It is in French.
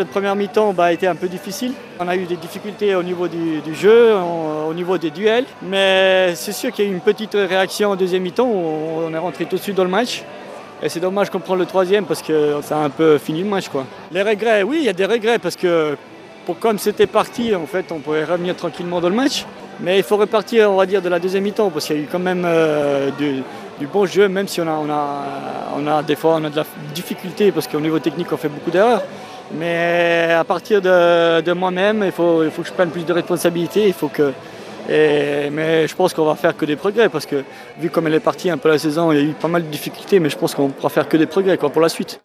La première mi-temps a été un peu difficile. On a eu des difficultés au niveau du jeu, au niveau des duels. Mais c'est sûr qu'il y a eu une petite réaction en deuxième mi-temps où on est rentré tout de suite dans le match. Et c'est dommage qu'on prenne le troisième parce que ça a un peu fini le match, quoi. Les regrets, oui, il y a des regrets parce que comme c'était parti, en fait, on pourrait revenir tranquillement dans le match. Mais il faut repartir, on va dire, de la deuxième mi-temps parce qu'il y a eu quand même du bon jeu, même si des fois on a de la difficulté parce qu'au niveau technique on fait beaucoup d'erreurs. Mais à partir de moi-même, il faut que je prenne plus de responsabilités. Mais je pense qu'on va faire que des progrès parce que vu comme elle est partie un peu la saison, il y a eu pas mal de difficultés, mais je pense qu'on pourra faire que des progrès, quoi, pour la suite.